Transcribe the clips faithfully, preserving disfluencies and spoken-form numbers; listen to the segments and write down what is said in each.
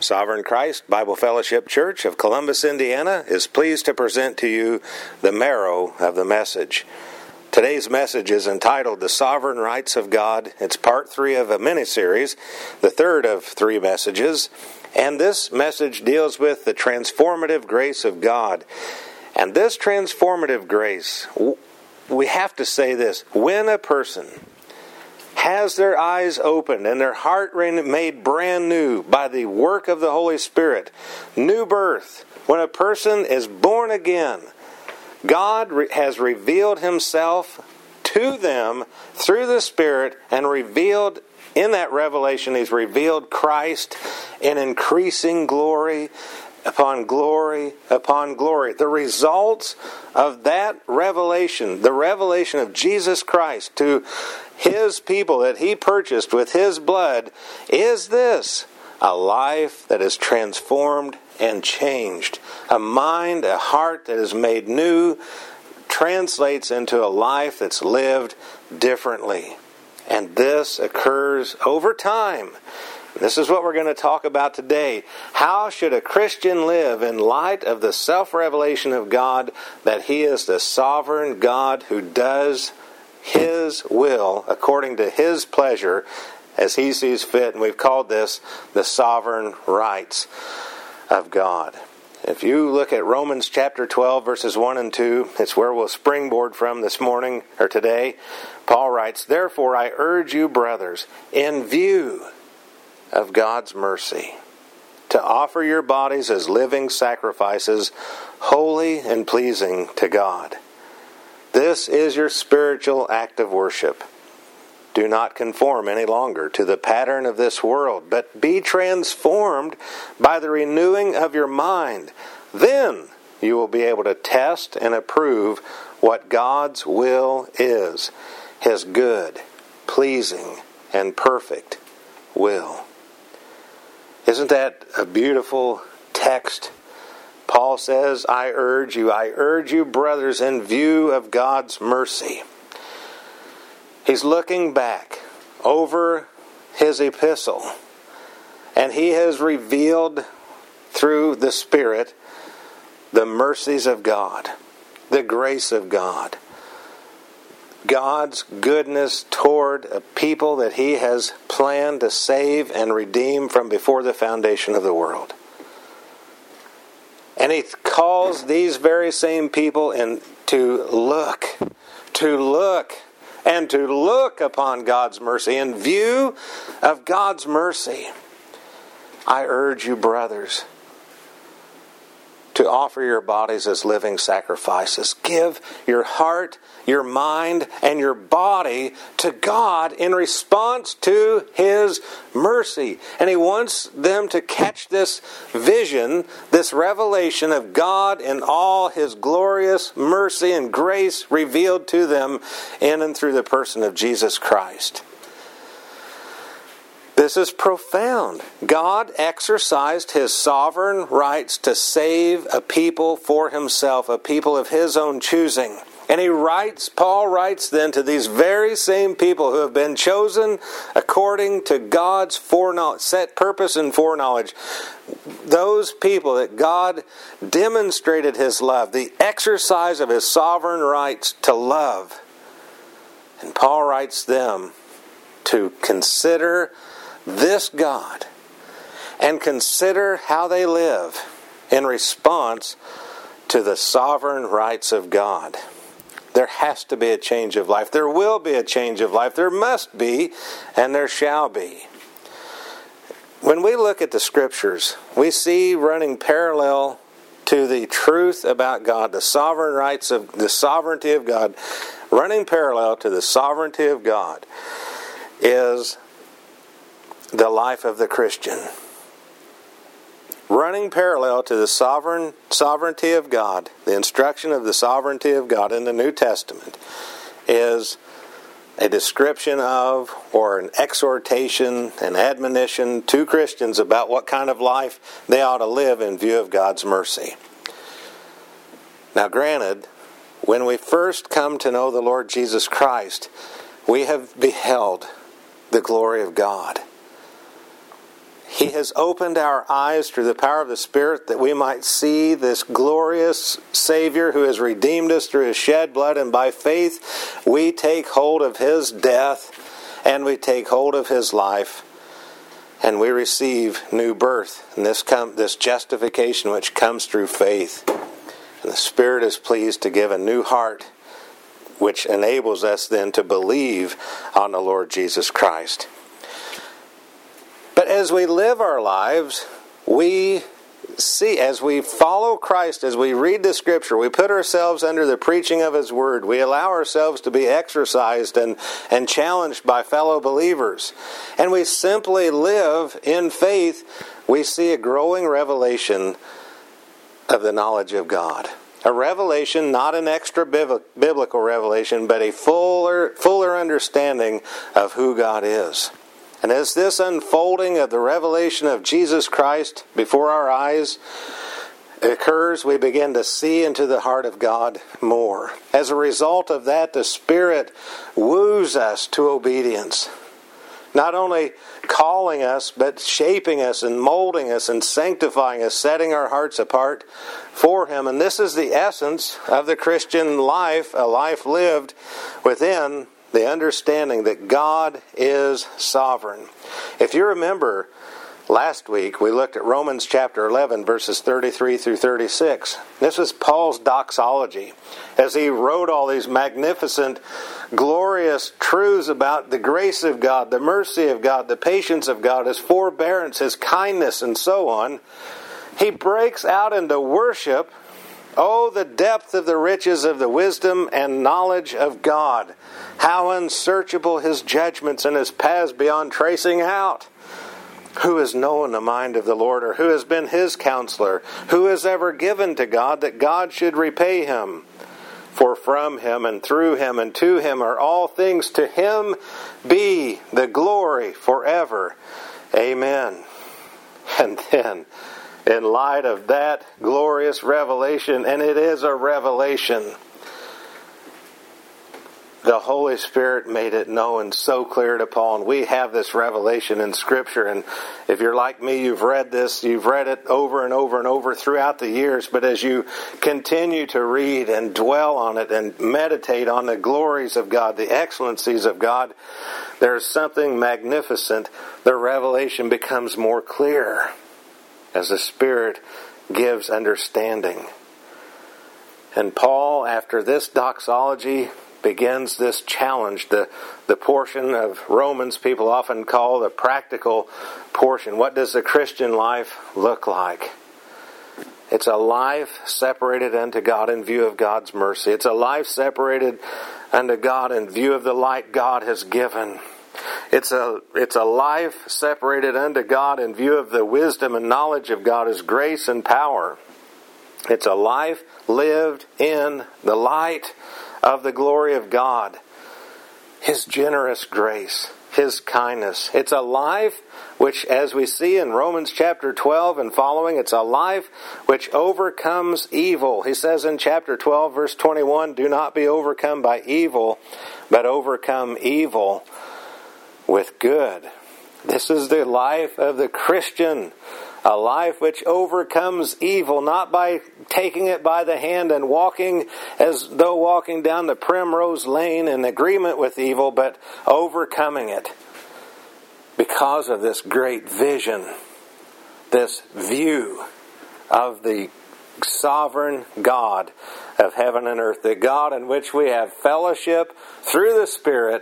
Sovereign Christ Bible Fellowship Church of Columbus, Indiana is pleased to present to you the marrow of the message. Today's message is entitled The Sovereign Rights of God. It's part three of a mini-series, the third of three messages, and this message deals with the transformative grace of God. And this transformative grace, we have to say this, when a person has their eyes opened and their heart made brand new by the work of the Holy Spirit, new birth, when a person is born again, God has revealed Himself to them through the Spirit, and revealed in that revelation, He's revealed Christ in increasing glory upon glory upon glory. The results of that revelation, the revelation of Jesus Christ to His people that He purchased with His blood, is this: a life that is transformed and changed. A mind, a heart that is made new, translates into a life that's lived differently. And this occurs over time. This is what we're going to talk about today. How should a Christian live in light of the self-revelation of God that He is the sovereign God who does His will according to His pleasure as He sees fit? And we've called this the sovereign rights of God. If you look at Romans chapter twelve, verses one and two, it's where we'll springboard from this morning or today. Paul writes, "Therefore I urge you, brothers, in view of God's mercy, to offer your bodies as living sacrifices, holy and pleasing to God. This is your spiritual act of worship. Do not conform any longer to the pattern of this world, but be transformed by the renewing of your mind. Then you will be able to test and approve what God's will is, His good, pleasing, and perfect will." Isn't that a beautiful text? Paul says, I urge you, I urge you, brothers, in view of God's mercy. He's looking back over his epistle, and he has revealed through the Spirit the mercies of God, the grace of God, God's goodness toward a people that He has planned to save and redeem from before the foundation of the world. And He calls these very same people in to look, to look, and to look upon God's mercy. In view of God's mercy, I urge you, brothers, to offer your bodies as living sacrifices. Give your heart, your mind, and your body to God in response to His mercy. And He wants them to catch this vision, this revelation of God in all His glorious mercy and grace revealed to them in and through the person of Jesus Christ. This is profound. God exercised His sovereign rights to save a people for Himself, a people of His own choosing. And he writes, Paul writes then to these very same people who have been chosen according to God's foreknowledge, set purpose and foreknowledge. Those people that God demonstrated His love, the exercise of His sovereign rights to love. And Paul writes them to consider this God and consider how they live in response to the sovereign rights of God. There has to be a change of life. There will be a change of life. There must be, and there shall be. When we look at the Scriptures, we see running parallel to the truth about God, the sovereign rights of the sovereignty of God, running parallel to the sovereignty of God is the life of the Christian. Running parallel to the sovereign sovereignty of God, the instruction of the sovereignty of God in the New Testament is a description of, or an exhortation, an admonition to Christians about what kind of life they ought to live in view of God's mercy. Now granted, when we first come to know the Lord Jesus Christ, we have beheld the glory of God. He has opened our eyes through the power of the Spirit that we might see this glorious Savior who has redeemed us through His shed blood, and by faith we take hold of His death and we take hold of His life, and we receive new birth, and this com- this justification which comes through faith. And the Spirit is pleased to give a new heart, which enables us then to believe on the Lord Jesus Christ. But as we live our lives, we see, as we follow Christ, as we read the Scripture, we put ourselves under the preaching of His Word. We allow ourselves to be exercised and, and challenged by fellow believers. And we simply live in faith. We see a growing revelation of the knowledge of God. A revelation, not an extra biblical revelation, but a fuller, fuller understanding of who God is. And as this unfolding of the revelation of Jesus Christ before our eyes occurs, we begin to see into the heart of God more. As a result of that, the Spirit woos us to obedience. Not only calling us, but shaping us and molding us and sanctifying us, setting our hearts apart for Him. And this is the essence of the Christian life, a life lived within the understanding that God is sovereign. If you remember, last week we looked at Romans chapter eleven, verses thirty-three through thirty-six. This was Paul's doxology, as he wrote all these magnificent, glorious truths about the grace of God, the mercy of God, the patience of God, His forbearance, His kindness, and so on. He breaks out into worship. Oh, the depth of the riches of the wisdom and knowledge of God. How unsearchable His judgments and His paths beyond tracing out. Who has known the mind of the Lord, or who has been His counselor? Who has ever given to God that God should repay him? For from Him and through Him and to Him are all things. To Him be the glory forever. Amen. And then, in light of that glorious revelation, and it is a revelation, the Holy Spirit made it known so clear to Paul, and we have this revelation in Scripture. And if you're like me, you've read this, you've read it over and over and over throughout the years, but as you continue to read and dwell on it and meditate on the glories of God, the excellencies of God, there's something magnificent. The revelation becomes more clear as the Spirit gives understanding. And Paul, after this doxology, begins this challenge, the, the portion of Romans people often call the practical portion. What does the Christian life look like? It's a life separated unto God in view of God's mercy. It's a life separated unto God in view of the light God has given. It's a, it's a life separated unto God in view of the wisdom and knowledge of God, His grace and power. It's a life lived in the light of the glory of God, His generous grace, His kindness. It's a life which, as we see in Romans chapter twelve and following, it's a life which overcomes evil. He says in chapter twelve, verse twenty-one, "Do not be overcome by evil, but overcome evil with good." This is the life of the Christian, a life which overcomes evil, not by taking it by the hand and walking as though walking down the primrose lane in agreement with evil, but overcoming it because of this great vision, this view of the sovereign God of heaven and earth, the God in which we have fellowship through the Spirit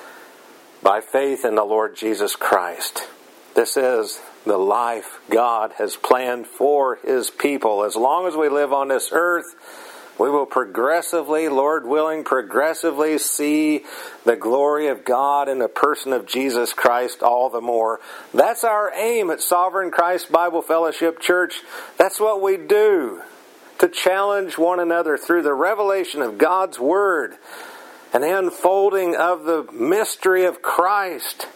by faith in the Lord Jesus Christ. This is the life God has planned for His people. As long as we live on this earth, we will progressively, Lord willing, progressively see the glory of God in the person of Jesus Christ all the more. That's our aim at Sovereign Christ Bible Fellowship Church. That's what we do, to challenge one another through the revelation of God's Word and the unfolding of the mystery of Christ.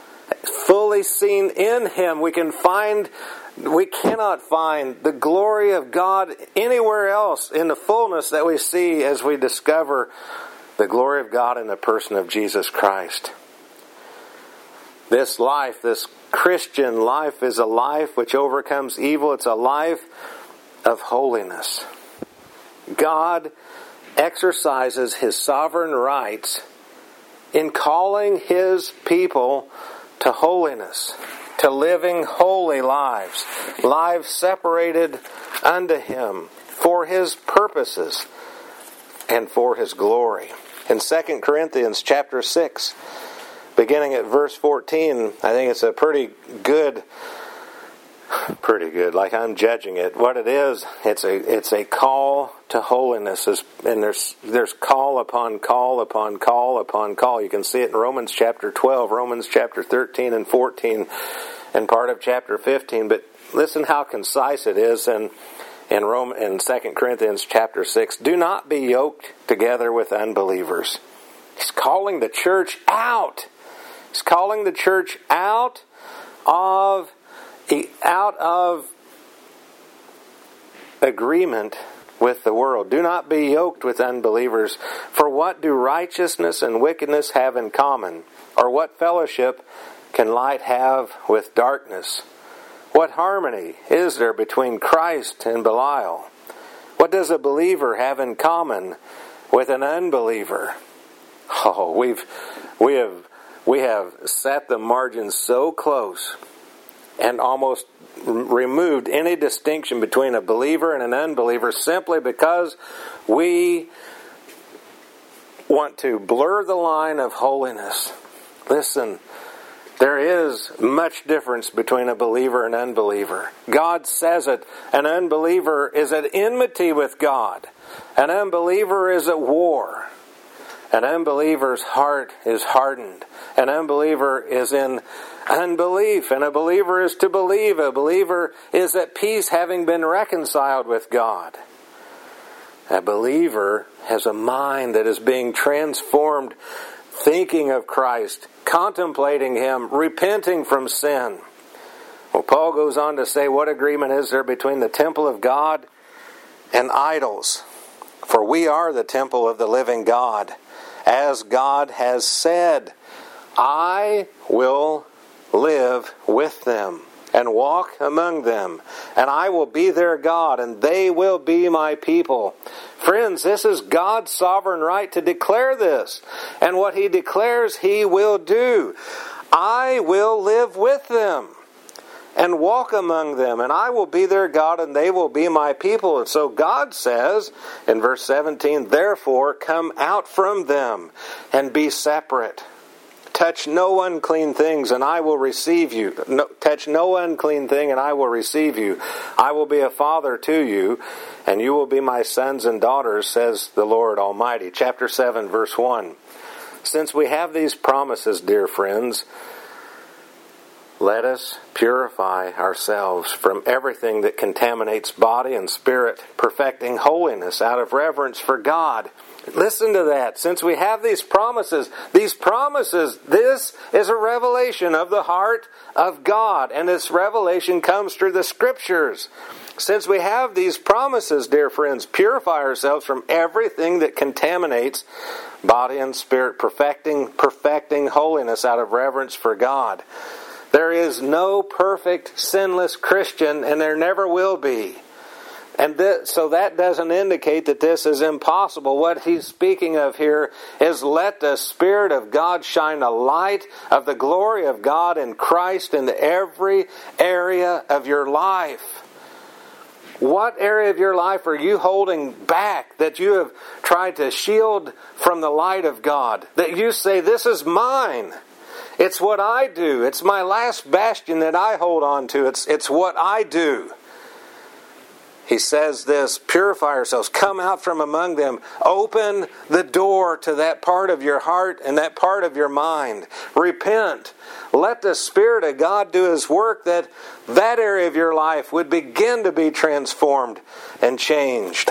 Fully seen in Him, we can find, we cannot find the glory of God anywhere else in the fullness that we see as we discover the glory of God in the person of Jesus Christ. This life, this Christian life, is a life which overcomes evil. It's a life of holiness. God exercises His sovereign rights in calling His people to holiness, to living holy lives, lives separated unto Him for His purposes and for His glory. In Second Corinthians chapter six, beginning at verse fourteen, I think it's a pretty good, pretty good, like I'm judging it. What it is, it's a it's a call to holiness, and there's there's call upon call upon call upon call. You can see it in Romans chapter twelve, Romans chapter thirteen and fourteen, and part of chapter fifteen. But listen how concise it is in in Rome in Second Corinthians chapter six. Do not be yoked together with unbelievers. He's calling the church out. He's calling the church out of out of agreement with the world. Do not be yoked with unbelievers. For what do righteousness and wickedness have in common? Or what fellowship can light have with darkness? What harmony is there between Christ and Belial? What does a believer have in common with an unbeliever? Oh, we've we have we have set the margins so close and almost removed any distinction between a believer and an unbeliever simply because we want to blur the line of holiness. Listen, there is much difference between a believer and unbeliever. God says it. An unbeliever is at enmity with God. An unbeliever is at war. An unbeliever's heart is hardened. An unbeliever is in unbelief. And a believer is to believe. A believer is at peace, having been reconciled with God. A believer has a mind that is being transformed, thinking of Christ, contemplating Him, repenting from sin. Well, Paul goes on to say, what agreement is there between the temple of God and idols? For we are the temple of the living God. As God has said, I will live with them and walk among them, and I will be their God, and they will be my people. Friends, this is God's sovereign right to declare this. And what He declares, He will do. I will live with them and walk among them, and I will be their God, and they will be my people. And so God says in verse seventeen, therefore come out from them and be separate. Touch no unclean things, and I will receive you. No, touch no unclean thing, and I will receive you. I will be a father to you, and you will be my sons and daughters, says the Lord Almighty. Chapter seven, verse one. Since we have these promises, dear friends, let us purify ourselves from everything that contaminates body and spirit, perfecting holiness out of reverence for God. Listen to that. Since we have these promises, these promises, this is a revelation of the heart of God, and this revelation comes through the Scriptures. Since we have these promises, dear friends, purify ourselves from everything that contaminates body and spirit, perfecting, perfecting holiness out of reverence for God. There is no perfect, sinless Christian, and there never will be. And this, so that doesn't indicate that this is impossible. What he's speaking of here is let the Spirit of God shine a light of the glory of God in Christ into every area of your life. What area of your life are you holding back that you have tried to shield from the light of God? That you say, this is mine. It's what I do. It's my last bastion that I hold on to. It's, it's what I do. He says this, purify ourselves, come out from among them, open the door to that part of your heart and that part of your mind. Repent. Let the Spirit of God do His work, that that area of your life would begin to be transformed and changed.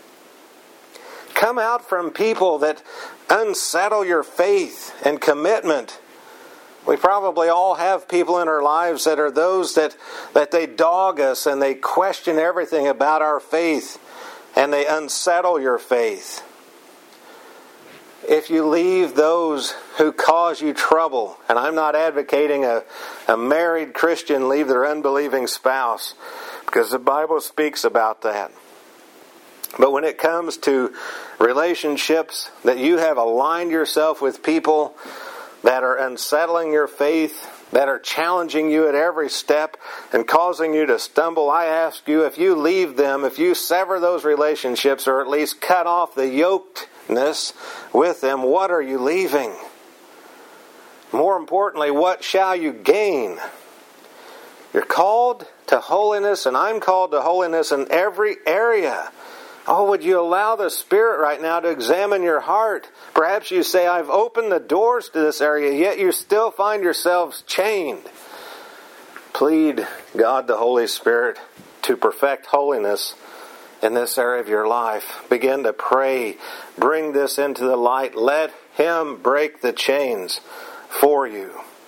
Come out from people that unsettle your faith and commitment. We probably all have people in our lives that are those that, that they dog us and they question everything about our faith and they unsettle your faith. if you leave those who cause you trouble, and I'm not advocating a, a married Christian leave their unbelieving spouse, because the Bible speaks about that. But when it comes to relationships that you have aligned yourself with people that are unsettling your faith, that are challenging you at every step and causing you to stumble, I ask you, if you leave them, if you sever those relationships or at least cut off the yokedness with them, what are you leaving? More importantly, what shall you gain? You're called to holiness, and I'm called to holiness in every area. Oh, would you allow the Spirit right now to examine your heart? Perhaps you say, I've opened the doors to this area, yet you still find yourselves chained. Plead God the Holy Spirit to perfect holiness in this area of your life. Begin to pray. Bring this into the light. Let Him break the chains for you.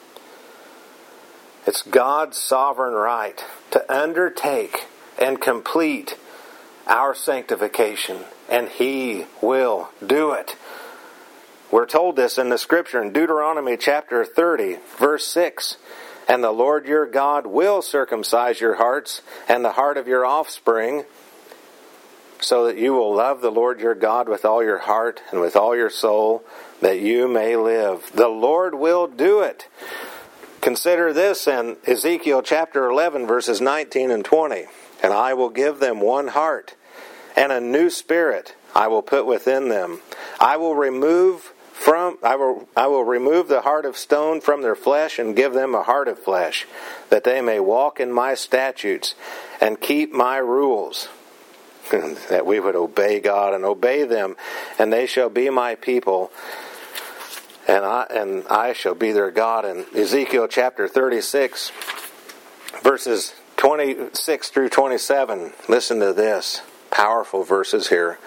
It's God's sovereign right to undertake and complete our sanctification, and He will do it. We're told this in the Scripture in Deuteronomy chapter thirty, verse six. And the Lord your God will circumcise your hearts and the heart of your offspring, so that you will love the Lord your God with all your heart and with all your soul, that you may live. The Lord will do it. Consider this in Ezekiel chapter eleven, verses nineteen and twenty. And I will give them one heart, and a new spirit I will put within them. I will remove from I will I will remove the heart of stone from their flesh, and give them a heart of flesh, that they may walk in my statutes and keep my rules. That we would obey God and obey them, and they shall be my people, and I and I shall be their God. In Ezekiel chapter thirty-six, verses twenty-six through twenty-seven, listen to this. Powerful verses here.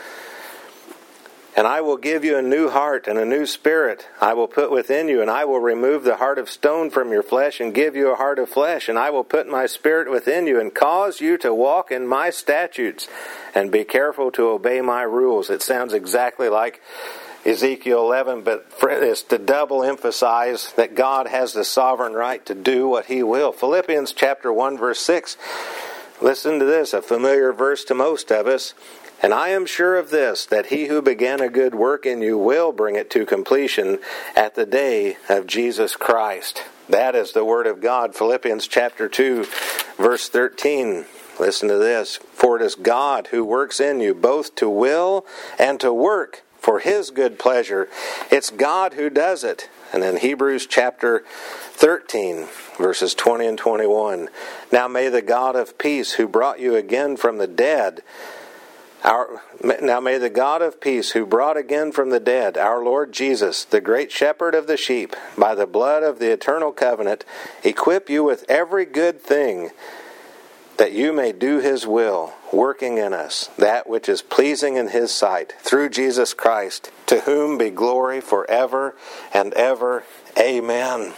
And I will give you a new heart, and a new spirit I will put within you, and I will remove the heart of stone from your flesh and give you a heart of flesh, and I will put my spirit within you and cause you to walk in my statutes and be careful to obey my rules. It sounds exactly like Ezekiel eleven, but it's to double emphasize that God has the sovereign right to do what He will. Philippians chapter one, verse six. Listen to this, a familiar verse to most of us. And I am sure of this, that He who began a good work in you will bring it to completion at the day of Jesus Christ. That is the Word of God. Philippians chapter two, verse thirteen. Listen to this. For it is God who works in you both to will and to work for His good pleasure. It's God who does it. And in Hebrews chapter thirteen, verses twenty and twenty-one. Now may the God of peace, who brought you again from the dead, Our, now may the God of peace, who brought again from the dead our Lord Jesus, the great shepherd of the sheep, by the blood of the eternal covenant, equip you with every good thing, that you may do His will, working in us that which is pleasing in His sight, through Jesus Christ, to whom be glory forever and ever. Amen.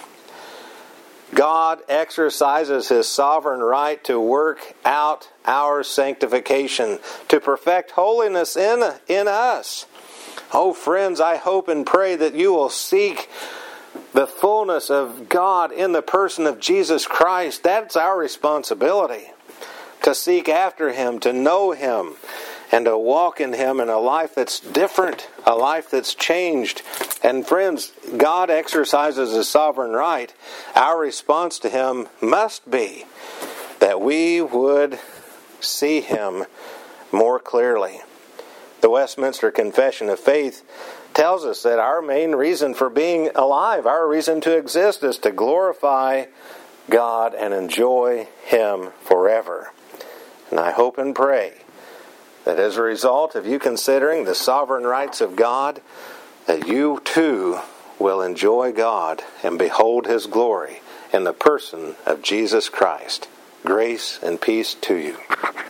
God exercises His sovereign right to work out our sanctification, to perfect holiness in, in us. Oh, friends, I hope and pray that you will seek the fullness of God in the person of Jesus Christ. That's our responsibility, to seek after Him, to know Him, and to walk in Him in a life that's different, a life that's changed. And friends, God exercises His sovereign right. Our response to Him must be that we would see Him more clearly. The Westminster Confession of Faith tells us that our main reason for being alive, our reason to exist, is to glorify God and enjoy Him forever. And I hope and pray that as a result of you considering the sovereign rights of God, that you too will enjoy God and behold His glory in the person of Jesus Christ. Grace and peace to you.